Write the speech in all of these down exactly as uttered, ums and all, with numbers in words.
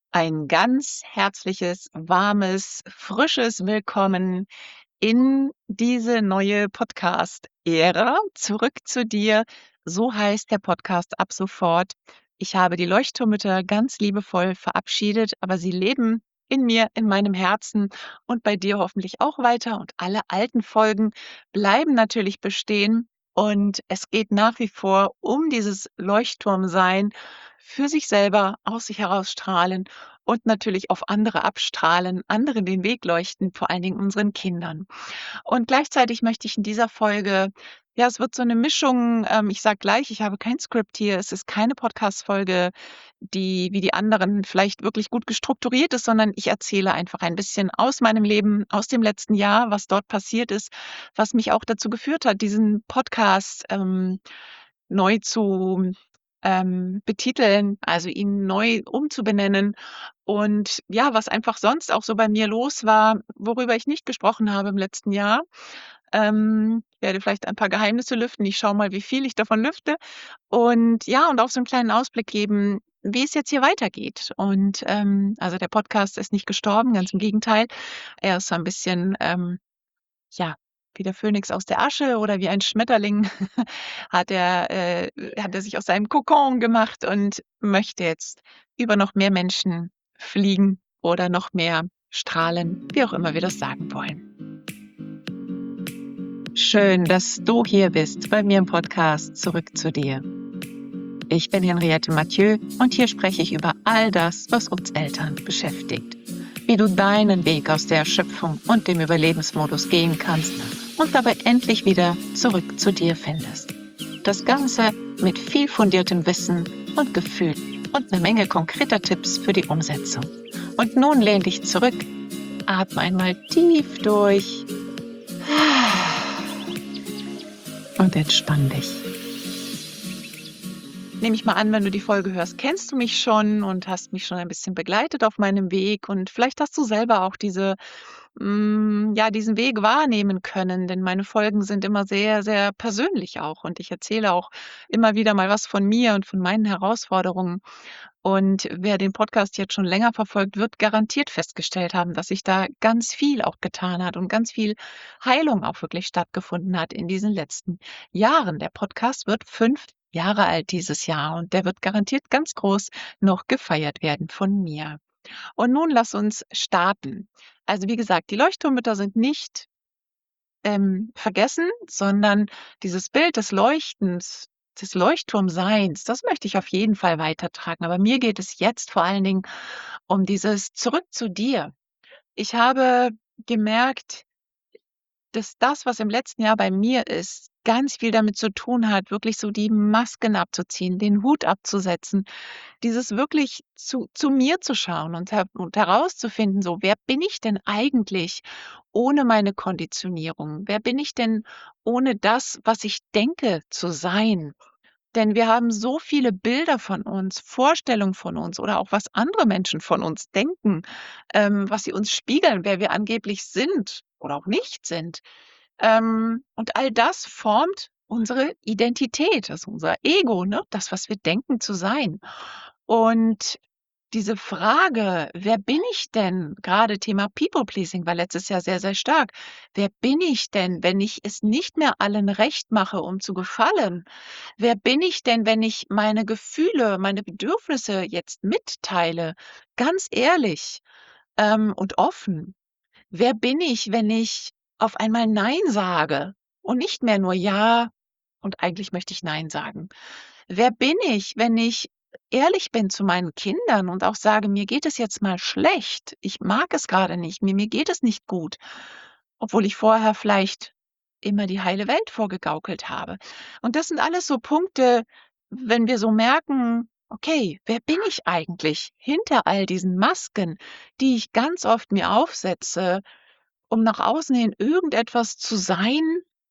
Ein ganz herzliches, warmes, frisches Willkommen in diese neue Podcast-Ära. Zurück zu dir. So heißt der Podcast ab sofort. Ich habe die Leuchtturmmütter ganz liebevoll verabschiedet, aber sie leben in mir, in meinem Herzen und bei dir hoffentlich auch weiter. Und alle alten Folgen bleiben natürlich bestehen. Und es geht nach wie vor um dieses Leuchtturmsein, für sich selber, aus sich herausstrahlen und natürlich auf andere abstrahlen, anderen den Weg leuchten, vor allen Dingen unseren Kindern. Und gleichzeitig möchte ich in dieser Folge ja, es wird so 'ne Mischung, ähm, ich sage gleich, ich habe kein Skript hier. Es ist keine Podcast-Folge, die wie die anderen vielleicht wirklich gut gestrukturiert ist, sondern ich erzähle einfach ein bisschen aus meinem Leben, aus dem letzten Jahr, was dort passiert ist, was mich auch dazu geführt hat, diesen Podcast, ähm, neu zu, ähm, betiteln, also ihn neu umzubenennen. Und ja, was einfach sonst auch so bei mir los war, worüber ich nicht gesprochen habe im letzten Jahr. Ähm, werde vielleicht ein paar Geheimnisse lüften. Ich schaue mal, wie viel ich davon lüfte. Und ja, und auch so 'n kleinen Ausblick geben, wie es jetzt hier weitergeht. Und, ähm, also der Podcast ist nicht gestorben, ganz im Gegenteil. Er ist so ein bisschen, ähm, ja, wie der Phönix aus der Asche oder wie ein Schmetterling hat er äh, hat er sich aus seinem Kokon gemacht und möchte jetzt über noch mehr Menschen fliegen oder noch mehr strahlen, wie auch immer wir das sagen wollen. Schön, dass du hier bist bei mir im Podcast Zurück zu dir. Ich bin Henriette Mathieu und hier spreche ich über all das, was uns Eltern beschäftigt. Wie du deinen Weg aus der Erschöpfung und dem Überlebensmodus gehen kannst und dabei endlich wieder zurück zu dir findest. Das Ganze mit viel fundiertem Wissen und Gefühl und eine Menge konkreter Tipps für die Umsetzung. Und nun lehn dich zurück, atme einmal tief durch und entspann dich. Nehme ich mal an, wenn du die Folge hörst, kennst du mich schon und hast mich schon ein bisschen begleitet auf meinem Weg und vielleicht hast du selber auch diese hm, ja, diesen Weg wahrnehmen können, denn meine Folgen sind immer sehr, sehr persönlich auch und ich erzähle auch immer wieder mal was von mir und von meinen Herausforderungen. Und wer den Podcast jetzt schon länger verfolgt, wird garantiert festgestellt haben, dass sich da ganz viel auch getan hat und ganz viel Heilung auch wirklich stattgefunden hat in diesen letzten Jahren. Der Podcast wird fünf Jahre alt dieses Jahr und der wird garantiert ganz groß noch gefeiert werden von mir. Und nun lass uns starten. Also wie gesagt, die Leuchtturmmütter sind nicht ähm, vergessen, sondern dieses Bild des Leuchtens, des Leuchtturmseins, das möchte ich auf jeden Fall weitertragen. Aber mir geht es jetzt vor allen Dingen um dieses Zurück zu dir. Ich habe gemerkt, dass das, was im letzten Jahr bei mir ist, ganz viel damit zu tun hat, wirklich so die Masken abzuziehen, den Hut abzusetzen, dieses wirklich zu zu mir zu schauen und her und herauszufinden, so: „Wer bin ich denn eigentlich ohne meine Konditionierung? Wer bin ich denn ohne das, was ich denke zu sein?“ Denn wir haben so viele Bilder von uns, Vorstellungen von uns oder auch was andere Menschen von uns denken, ähm, was sie uns spiegeln, wer wir angeblich sind oder auch nicht sind. Ähm, und all das formt unsere Identität, also unser Ego, ne, das, was wir denken zu sein. Und diese Frage: „Wer bin ich denn?“ Gerade Thema People Pleasing war letztes Jahr sehr, sehr stark. Wer bin ich denn, wenn ich es nicht mehr allen recht mache, um zu gefallen? Wer bin ich denn, wenn ich meine Gefühle, meine Bedürfnisse jetzt mitteile, ganz ehrlich, ähm, und offen? Wer bin ich, wenn ich auf einmal „Nein“ sage und nicht mehr nur „Ja“ und eigentlich möchte ich „Nein“ sagen? Wer bin ich, wenn ich ehrlich bin zu meinen Kindern und auch sage: „Mir geht es jetzt mal schlecht. Ich mag es grade nicht. Mir mir geht es nicht gut“, obwohl ich vorher vielleicht immer die heile Welt vorgegaukelt habe. Und das sind alles so Punkte, wenn wir so merken: „Okay, wer bin ich eigentlich hinter all diesen Masken, die ich ganz oft mir aufsetze, um nach außen hin irgendetwas zu sein“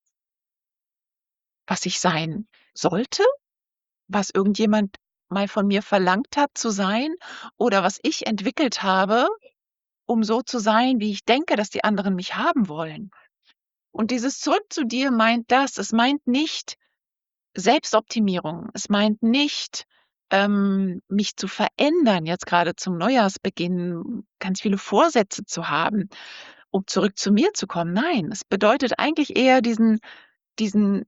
„was ich sein sollte, was irgendjemand mal von mir verlangt hat zu sein oder was ich entwickelt habe, um so zu sein, wie ich denke, dass die anderen mich haben wollen.“ Und dieses „Zurück zu dir“ meint das. Es meint nicht Selbstoptimierung. Es meint nicht ähm, mich zu verändern, jetzt gerade zum Neujahrsbeginn, ganz viele Vorsätze zu haben, um zurück zu mir zu kommen. Nein, es bedeutet eigentlich eher diesen diesen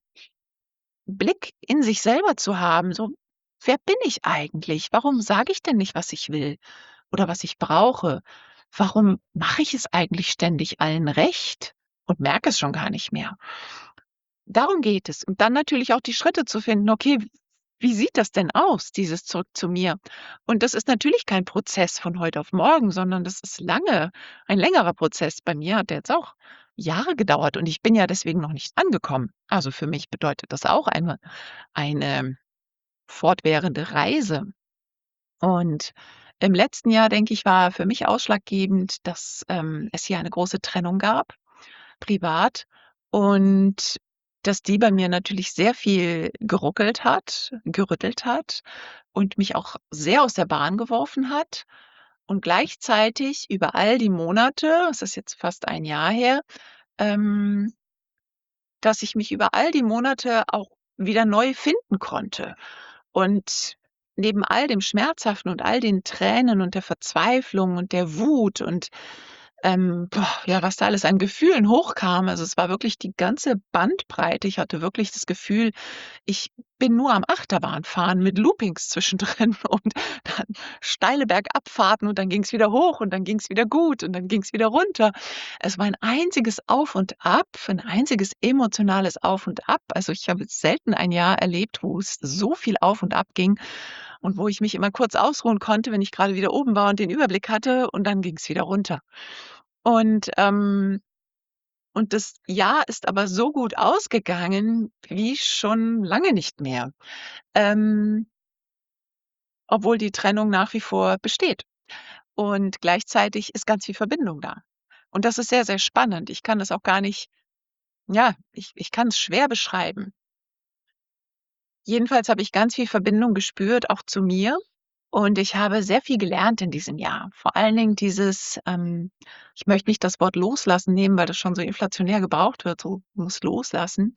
Blick in sich selber zu haben, so: „Wer bin ich eigentlich? Warum sage ich denn nicht, was ich will oder was ich brauche? Warum mache ich es eigentlich ständig allen recht und merke es schon gar nicht mehr?“ Darum geht es. Und dann natürlich auch die Schritte zu finden: „Okay, w wie sieht das denn aus, dieses Zurück zu mir?“ Und das ist natürlich kein Prozess von heute auf morgen, sondern das ist lange ein längerer Prozess. Bei mir hat der jetzt auch Jahre gedauert und ich bin ja deswegen noch nicht angekommen. Also, für mich bedeutet das auch eine eine fortwährende Reise. Und im letzten Jahr, denke ich, war für mich ausschlaggebend, dass, ähm, es hier eine große Trennung gab, privat, und dass die bei mir natürlich sehr viel geruckelt hat gerüttelt hat und mich auch sehr aus der Bahn geworfen hat. Und gleichzeitig über all die Monate, es ist jetzt fast ein Jahr her, ähm dass ich mich über all die Monate auch wieder neu finden konnte. Und neben all dem Schmerzhaften und all den Tränen und der Verzweiflung und der Wut und, ähm, boah, ja, was da alles an Gefühlen hochkam. Also, es war wirklich die ganze Bandbreite. Ich hatte wirklich das Gefühl, ich bin nur am Achterbahnfahren mit Loopings zwischendrin und dann steile Bergabfahrten und dann ging's wieder hoch und dann ging's wieder gut und dann ging's wieder runter. Es war ein einziges Auf und Ab, ein einziges emotionales Auf und Ab. Also, ich habe selten ein Jahr erlebt, wo es so viel auf und ab ging und wo ich mich immer kurz ausruhen konnte, wenn ich grade wieder oben war und den Überblick hatte und dann ging's wieder runter. Und, ähm und das Jahr ist aber so gut ausgegangen wie schon lange nicht mehr, ähm obwohl die Trennung nach wie vor besteht. Und gleichzeitig ist ganz viel Verbindung da. Und das ist sehr, sehr spannend. Ich kann das auch gar nicht ja, ich ich kann's schwer beschreiben. Jedenfalls habe ich ganz viel Verbindung gespürt, auch zu mir. Und ich habe sehr viel gelernt in diesem Jahr. Vor allen Dingen dieses, ähm ich möchte nicht das Wort loslassen nehmen, weil das schon so inflationär gebraucht wird, so: „Muss loslassen.“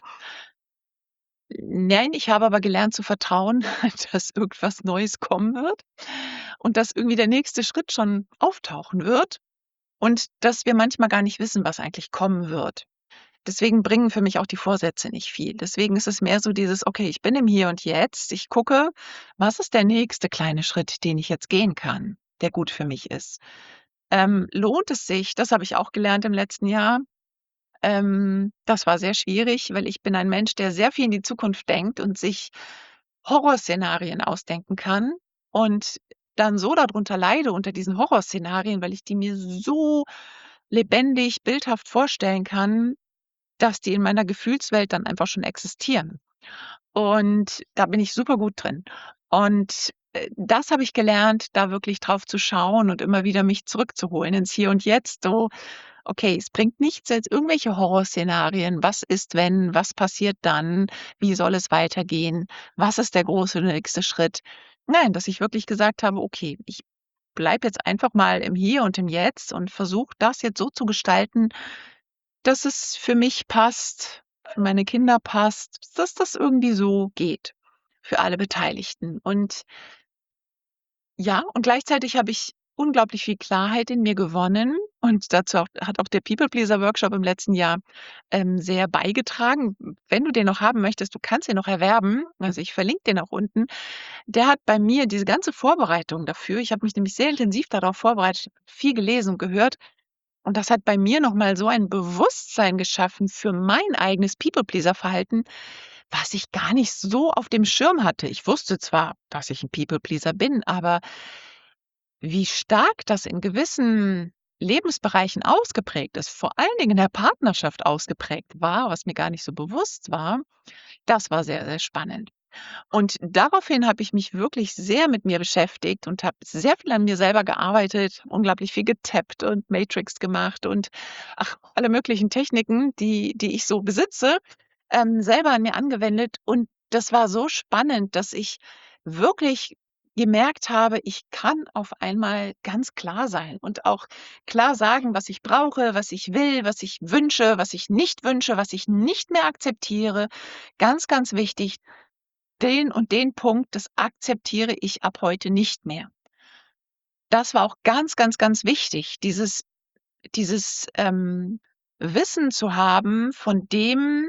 Nein, ich habe aber gelernt zu vertrauen, dass irgendwas Neues kommen wird und dass irgendwie der nächste Schritt schon auftauchen wird und dass wir manchmal gar nicht wissen, was eigentlich kommen wird. Deswegen bringen für mich auch die Vorsätze nicht viel. Deswegen ist es mehr so dieses: „Okay, ich bin im Hier und Jetzt. Ich gucke, was ist der nächste kleine Schritt, den ich jetzt gehen kann, der gut für mich ist?“ Ähm, lohnt es sich das habe ich auch gelernt im letzten Jahr. Ähm, das war sehr schwierig, weil ich bin ein Mensch, der sehr viel in die Zukunft denkt und sich Horrorszenarien ausdenken kann und dann so da drunter leide unter diesen Horrorszenarien, weil ich die mir so lebendig, bildhaft vorstellen kann, dass die in meiner Gefühlswelt dann einfach schon existieren. Und da bin ich super gut drin. Und, äh, das habe ich gelernt, da wirklich drauf zu schauen und immer wieder mich zurückzuholen ins Hier und Jetzt, so: „Okay, es bringt nichts, jetzt irgendwelche Horrorszenarien. Was ist, wenn? Was passiert dann? Wie soll es weitergehen? Was ist der große nächste Schritt?“ Nein, dass ich wirklich gesagt habe: „Okay, ich bleibe jetzt einfach mal im Hier und im Jetzt und versuche das jetzt so zu gestalten, dass es für mich passt, für meine Kinder passt, dass das irgendwie so geht für alle Beteiligten.“ Und ja, und gleichzeitig habe ich unglaublich viel Klarheit in mir gewonnen und dazu auch hat auch der People-Pleaser-Workshop im letzten Jahr, ähm, sehr beigetragen. Wenn du den noch haben möchtest, du kannst ihn noch erwerben. Also, ich verlinke den auch unten. Der hat bei mir diese ganze Vorbereitung dafür ich habe mich nämlich sehr intensiv darauf vorbereitet, viel gelesen und gehört. Und das hat bei mir noch mal so ein Bewusstsein geschaffen für mein eigenes People-Pleaser-Verhalten, was ich gar nicht so auf dem Schirm hatte. Ich wusste zwar, dass ich 'n People-Pleaser bin, aber wie stark das in gewissen Lebensbereichen ausgeprägt ist, vor allen Dingen in der Partnerschaft ausgeprägt war, was mir gar nicht so bewusst war, das war sehr, sehr spannend. Und daraufhin habe ich mich wirklich sehr mit mir beschäftigt und habe sehr viel an mir selber gearbeitet, unglaublich viel getappt und Matrix gemacht und, ach, alle möglichen Techniken, die die ich so besitze, ähm, selber an mir angewendet. Und das war so spannend, dass ich wirklich gemerkt habe, ich kann auf einmal ganz klar sein und auch klar sagen, was ich brauche, was ich will, was ich wünsche, was ich nicht wünsche, was ich nicht mehr akzeptiere. Ganz, ganz wichtig den und den Punkt, das akzeptiere ich ab heute nicht mehr. Das war auch ganz, ganz, ganz wichtig, dieses dieses, ähm, Wissen zu haben von dem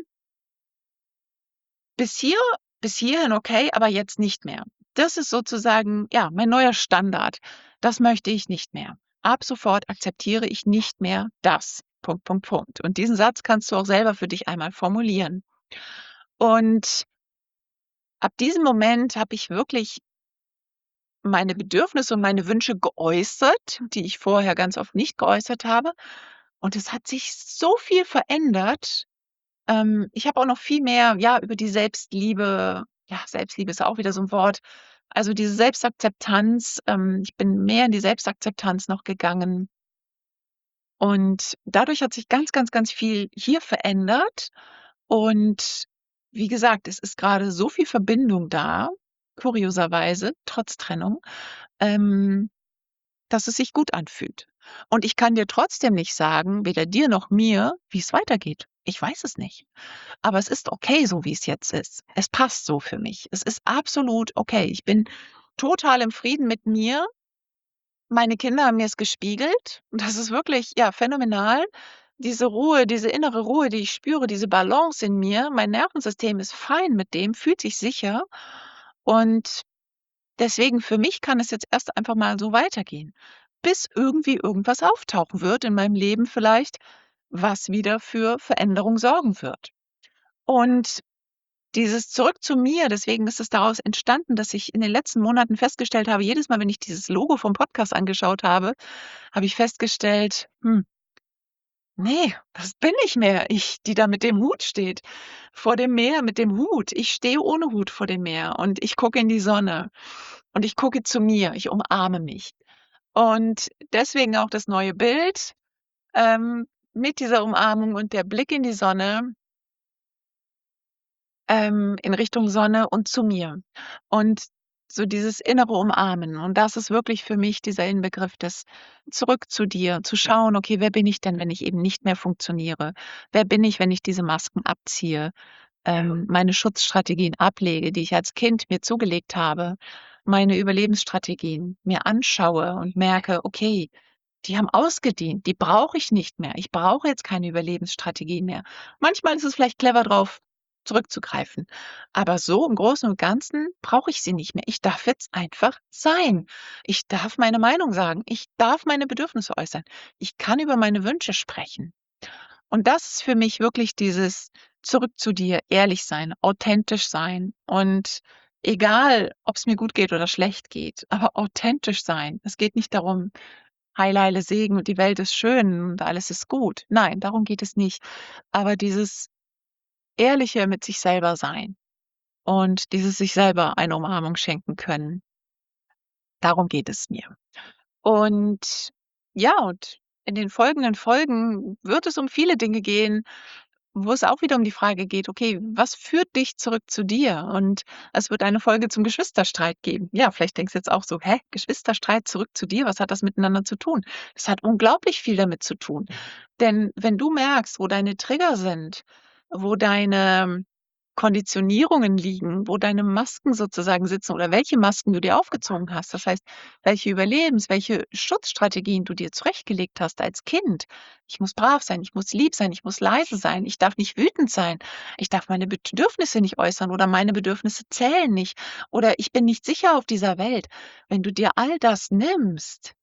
bis hier bis hierhin okay, aber jetzt nicht mehr. Das ist sozusagen, ja, mein neuer Standard. Das möchte ich nicht mehr. Ab sofort akzeptiere ich nicht mehr das. Punkt, Punkt, Punkt. Und diesen Satz kannst du auch selber für dich einmal formulieren. Und ab diesem Moment habe ich wirklich meine Bedürfnisse und meine Wünsche geäußert, die ich vorher ganz oft nicht geäußert habe. Und es hat sich so viel verändert. Ähm, ich habe auch noch viel mehr, ja, über die Selbstliebe ja, Selbstliebe ist auch wieder so 'n Wort. Also, diese Selbstakzeptanz, ähm, ich bin mehr in die Selbstakzeptanz noch gegangen. Und dadurch hat sich ganz, ganz, ganz viel hier verändert. Und wie gesagt, es ist grade so viel Verbindung da, kurioserweise, trotz Trennung, ähm, dass es sich gut anfühlt. Und ich kann dir trotzdem nicht sagen, weder dir noch mir, wie's weitergeht. Ich weiß es nicht. Aber es ist okay, so wie's jetzt ist. Es passt so für mich. Es ist absolut okay. Ich bin total im Frieden mit mir. Meine Kinder haben mir's gespiegelt und das ist wirklich, ja, phänomenal. Diese Ruhe, diese innere Ruhe, die ich spüre, diese Balance in mir. Mein Nervensystem ist fein mit dem, fühlt sich sicher. Und deswegen für mich kann es jetzt erst einfach mal so weitergehen, bis irgendwie irgendwas auftauchen wird in meinem Leben vielleicht, was wieder für Veränderung sorgen wird. Und dieses Zurück zu mir, deswegen ist es daraus entstanden, dass ich in den letzten Monaten festgestellt habe, jedes Mal, wenn ich dieses Logo vom Podcast angeschaut habe, habe ich festgestellt: „Hm“ „ne, das bin nicht mehr ich, die da mit dem Hut steht vor dem Meer mit dem Hut. Ich stehe ohne Hut vor dem Meer und ich gucke in die Sonne und ich gucke zu mir, ich umarme mich.“ Und deswegen auch das neue Bild, ähm, mit dieser Umarmung und der Blick in die Sonne ähm, in Richtung Sonne und zu mir. Und so dieses innere Umarmen. Und das ist wirklich für mich dieser Inbegriff des zurück zu dir, zu schauen: „Okay, wer bin ich denn, wenn ich eben nicht mehr funktioniere? Wer bin ich, wenn ich diese Masken abziehe, ähm, meine Schutzstrategien ablege, die ich als Kind mir zugelegt habe, meine Überlebensstrategien mir anschaue und merke: ‚Okay, die haben ausgedient, die brauche ich nicht mehr. Ich brauche jetzt keine Überlebensstrategien mehr.‘“ Manchmal ist es vielleicht clever, drauf zurückzugreifen, aber so im Großen und Ganzen brauche ich sie nicht mehr. Ich darf jetzt einfach sein. Ich darf meine Meinung sagen. Ich darf meine Bedürfnisse äußern. Ich kann über meine Wünsche sprechen. Und das ist für mich wirklich dieses zurück zu dir, ehrlich sein, authentisch sein und egal, ob's mir gut geht oder schlecht geht, aber authentisch sein. Es geht nicht darum: „Heile, Eile, Segen und die Welt ist schön und alles ist gut.“ Nein, darum geht es nicht. Aber dieses Ehrliche mit sich selber sein und dieses sich selber eine Umarmung schenken können. Darum geht es mir. Und ja, und in den folgenden Folgen wird es um viele Dinge gehen, wo es auch wieder um die Frage geht: „Okay, was führt dich zurück zu dir?“ Und es wird eine Folge zum Geschwisterstreit geben. Ja, vielleicht denkst du jetzt auch so: „Hä, Geschwisterstreit zurück zu dir, was hat das miteinander zu tun?“ Es hat unglaublich viel damit zu tun. Denn wenn du merkst, wo deine Trigger sind, wo deine Konditionierungen liegen, wo deine Masken sozusagen sitzen oder welche Masken du dir aufgezogen hast, das heißt, welche Überlebens welche Schutzstrategien du dir zurechtgelegt hast als Kind. „Ich muss brav sein, ich muss lieb sein, ich muss leise sein, ich darf nicht wütend sein, ich darf meine Bedürfnisse nicht äußern oder meine Bedürfnisse zählen nicht oder ich bin nicht sicher auf dieser Welt.“ Wenn du dir all das nimmst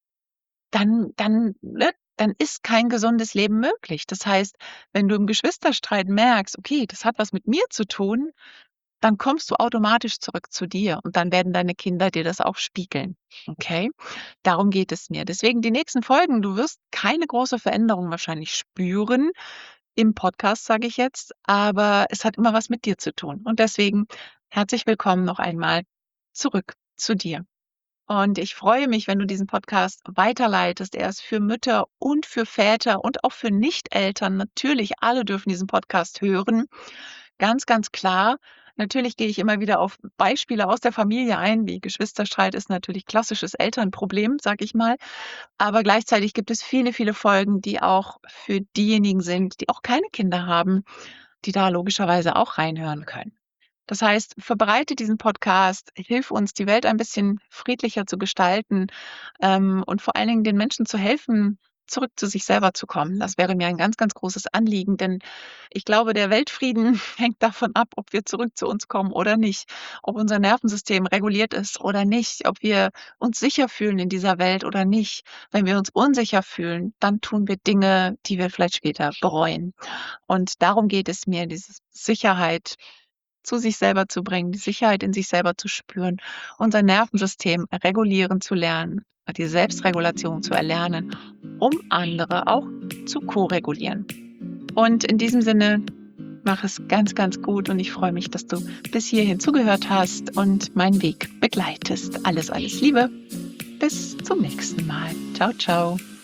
dann dann ne, dann ist kein gesundes Leben möglich. Das heißt, wenn du im Geschwisterstreit merkst: „Okay, das hat was mit mir zu tun“, dann kommst du automatisch zurück zu dir und dann werden deine Kinder dir das auch spiegeln, okay? Darum geht es mir. Deswegen die nächsten Folgen, du wirst keine große Veränderung wahrscheinlich spüren im Podcast, sage ich jetzt, aber es hat immer was mit dir zu tun. Und deswegen herzlich willkommen noch einmal zurück zu dir. Und ich freue mich, wenn du diesen Podcast weiterleitest. Er ist für Mütter und für Väter und auch für Nicht-Eltern. Natürlich, alle dürfen diesen Podcast hören. Ganz, ganz klar. Natürlich gehe ich immer wieder auf Beispiele aus der Familie ein, wie Geschwisterstreit ist natürlich klassisches Elternproblem, sage ich mal. Aber gleichzeitig gibt es viele, viele Folgen, die auch für diejenigen sind, die auch keine Kinder haben, die da logischerweise auch reinhören können. Das heißt, verbreite diesen Podcast, hilf uns, die Welt ein bisschen friedlicher zu gestalten, ähm, und vor allen Dingen den Menschen zu helfen, zurück zu sich selber zu kommen. Das wäre mir ein ganz, ganz großes Anliegen, denn ich glaube, der Weltfrieden hängt davon ab, ob wir zurück zu uns kommen oder nicht, ob unser Nervensystem reguliert ist oder nicht, ob wir uns sicher fühlen in dieser Welt oder nicht. Wenn wir uns unsicher fühlen, dann tun wir Dinge, die wir vielleicht später bereuen. Und darum geht es mir, diese Sicherheit zu sich selber zu bringen, die Sicherheit in sich selber zu spüren, unser Nervensystem regulieren zu lernen, die Selbstregulation zu erlernen, um andere auch zu ko-regulieren. Und in diesem Sinne, mach es ganz, ganz gut und ich freue mich, dass du bis hierhin zugehört hast und meinen Weg begleitest. Alles, alles Liebe. Bis zum nächsten Mal. Ciao, ciao.